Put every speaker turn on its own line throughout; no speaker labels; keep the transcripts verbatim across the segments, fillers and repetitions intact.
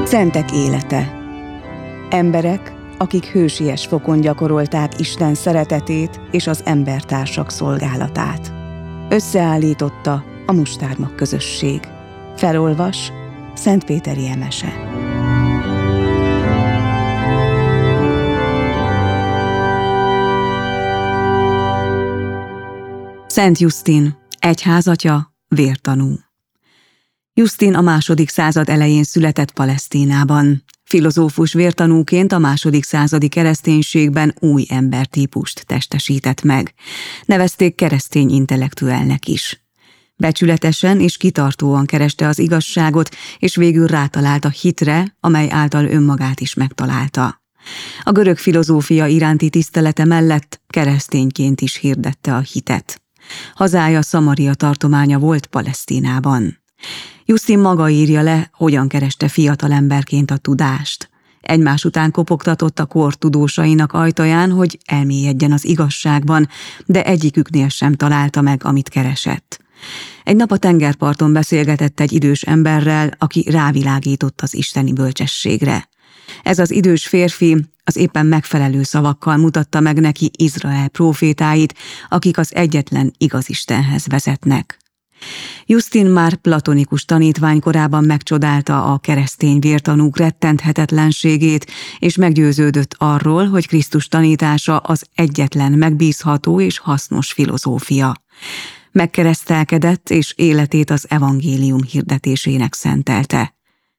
Szentek élete. Emberek, akik hősies fokon gyakorolták Isten szeretetét és az embertársak szolgálatát. Összeállította a Mustármag közösség. Felolvas Szentpéteri Emese. Szent Jusztin, egyházatya, vértanú. Jusztin a második század elején született Palesztinában. Filozófus vértanúként a második századi kereszténységben új embertípust testesített meg. Nevezték keresztény intellektuelnek is. Becsületesen és kitartóan kereste az igazságot, és végül rátalált a hitre, amely által önmagát is megtalálta. A görög filozófia iránti tisztelete mellett keresztényként is hirdette a hitet. Hazája Szamaria tartománya volt Palesztinában. Jusztin maga írja le, hogyan kereste fiatalemberként a tudást. Egymás után kopogtatott a kor tudósainak ajtaján, hogy elmélyedjen az igazságban, de egyiküknél sem találta meg, amit keresett. Egy nap a tengerparton beszélgetett egy idős emberrel, aki rávilágított az isteni bölcsességre. Ez az idős férfi az éppen megfelelő szavakkal mutatta meg neki Izrael prófétáit, akik az egyetlen igaz Istenhez vezetnek. Jusztin már platonikus tanítványkorában megcsodálta a keresztény vértanúk rettenthetetlenségét, és meggyőződött arról, hogy Krisztus tanítása az egyetlen megbízható és hasznos filozófia. Megkeresztelkedett, és életét az evangélium hirdetésének szentelte.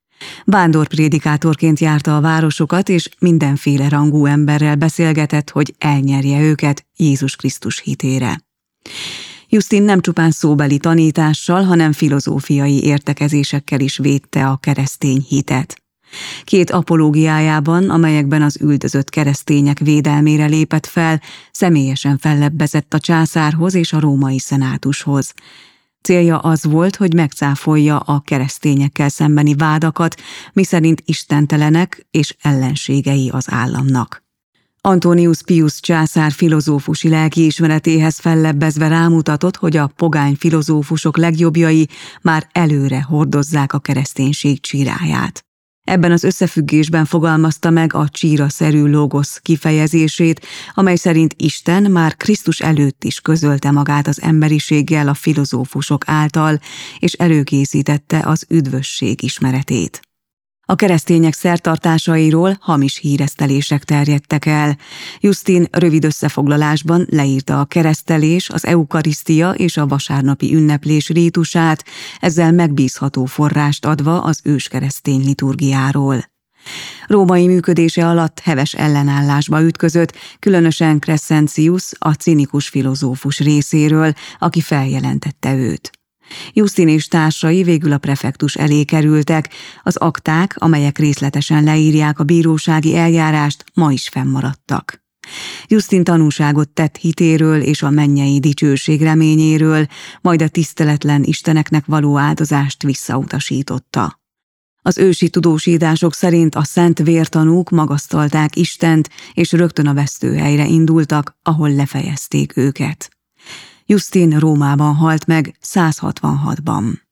Vándorprédikátorként járta a városokat, és mindenféle rangú emberrel beszélgetett, hogy elnyerje őket Jézus Krisztus hitére. Jusztin nem csupán szóbeli tanítással, hanem filozófiai értekezésekkel is védte a keresztény hitet. Két apológiájában, amelyekben az üldözött keresztények védelmére lépett fel, személyesen fellebbezett a császárhoz és a római szenátushoz. Célja az volt, hogy megcáfolja a keresztényekkel szembeni vádakat, miszerint istentelenek és ellenségei az államnak. Antonius Pius császár filozófusi lelkiismeretéhez fellebbezve rámutatott, hogy a pogány filozófusok legjobbjai már előre hordozzák a kereszténység csíráját. Ebben az összefüggésben fogalmazta meg a csíraszerű logosz kifejezését, amely szerint Isten már Krisztus előtt is közölte magát az emberiséggel a filozófusok által, és előkészítette az üdvösség ismeretét. A keresztények szertartásairól hamis híresztelések terjedtek el. Jusztin rövid összefoglalásban leírta a keresztelés, az eukarisztia és a vasárnapi ünneplés rítusát, ezzel megbízható forrást adva az őskeresztény liturgiáról. Római működése alatt heves ellenállásba ütközött, különösen Crescentius, a cinikus filozófus részéről, aki feljelentette őt. Jusztin és társai végül a prefektus elé kerültek, az akták, amelyek részletesen leírják a bírósági eljárást, ma is fennmaradtak. Jusztin tanúságot tett hitéről és a mennyei dicsőség reményéről, majd a tiszteletlen isteneknek való áldozást visszautasította. Az ősi tudósítások szerint a szent vértanúk magasztalták Istent, és rögtön a vesztőhelyre indultak, ahol lefejezték őket. Jusztin Rómában halt meg száz hatvanhatban.